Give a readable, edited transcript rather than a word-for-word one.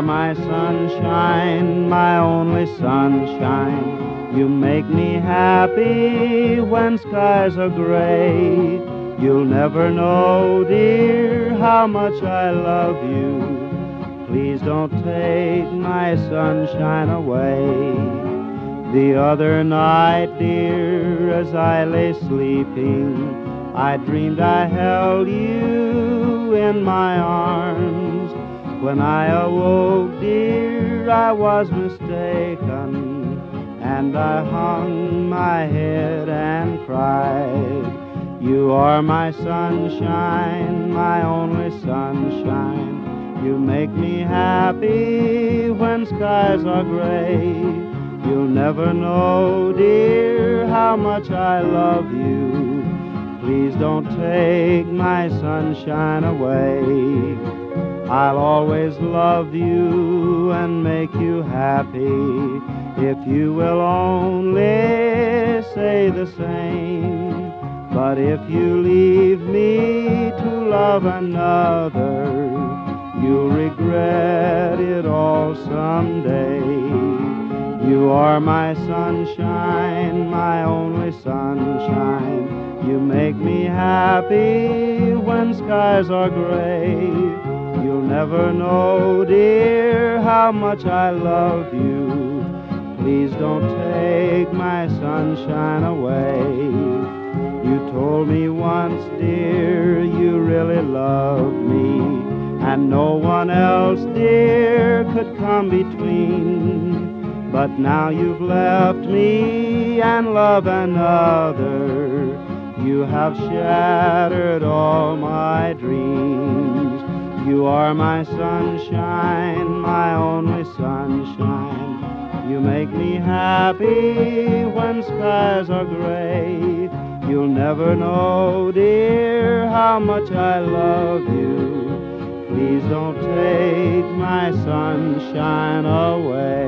are my sunshine, my only sunshine. You make me happy when skies are gray. You'll never know, dear, how much I love you. Please don't take my sunshine away. The other night, dear, as I lay sleeping, I dreamed I held you in my arms. When I awoke, dear, I was mistaken, and I hung my head and cried. You are my sunshine, my only sunshine. You make me happy when skies are gray. You'll never know, dear, how much I love you. Please don't take my sunshine away. I'll always love you and make you happy if you will only say the same. But if you leave me to love another, you'll regret it all someday. You are my sunshine, my only sunshine. You make me happy when skies are gray. You'll never know, dear, how much I love you. Please don't take my sunshine away. You told me once, dear, you really loved me, and no one else, dear, could come between. But now you've left me and love another. You have shattered all my dreams. You are my sunshine, my only sunshine. You make me happy when skies are gray. You'll never know, dear, how much I love you. Please don't take my sunshine away.